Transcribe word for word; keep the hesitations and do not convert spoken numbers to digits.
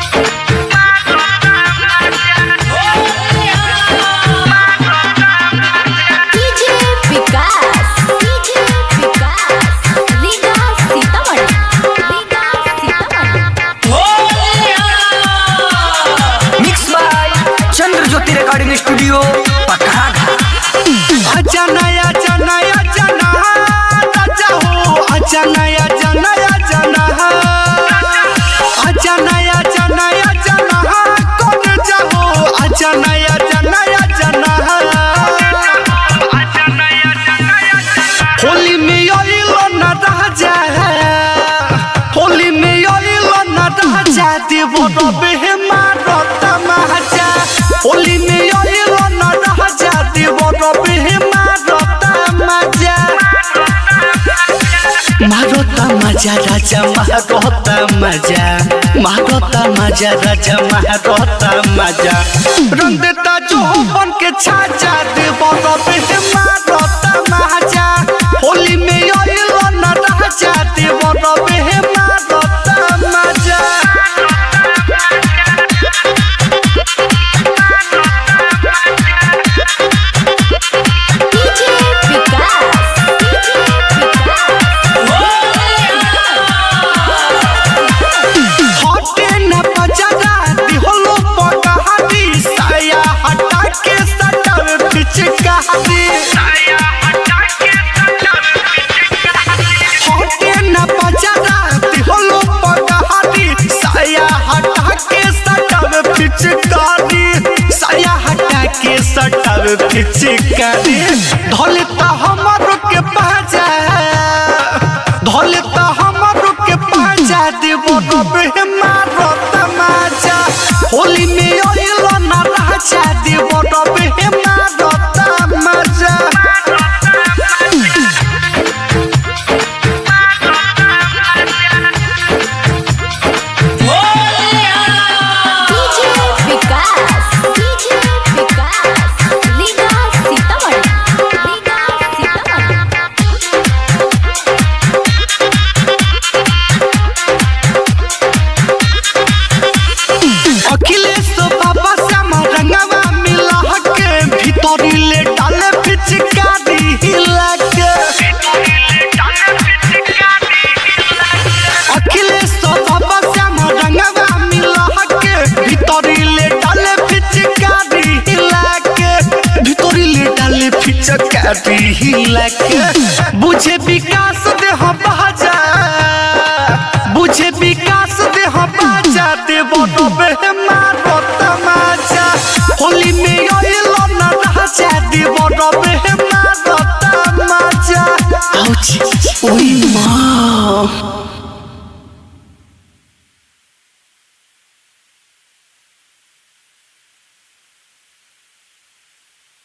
Recording studio पकड़ा अच्छा नया नया जना राजा हो अच्छा नया नया जना अच्छा नया नया जना कौन जाओ अच्छा नया नया जना होली में आइलो ना राजा होली में आइलो ना राजा देवो रबे मारो तमाचा होली में आइलो ना राजा देवो रबे मारो तमाचा मारो तमाचा राजा मारो तमाचा मारो तमाचा राजा मारो तमाचा रंग देता जो बन के छाजा देवो रबे मारो तमाचा होली में आइलो ना राजा देवो रबे मारो तमाचा पिचकारी धोलता हमारो के पाजा धोलता हमारो के पाजा देवो रबे मारो तमाचा होली में आइलो ना राजा देवो रबे मारो तमाचा बुझे विकास दे हम बाजा बुझे विकास दे हम बाजा देवो रबे मारो तमाचा होली में आइलो ना राजा देवो रबे मारो तमाचा ओई मां।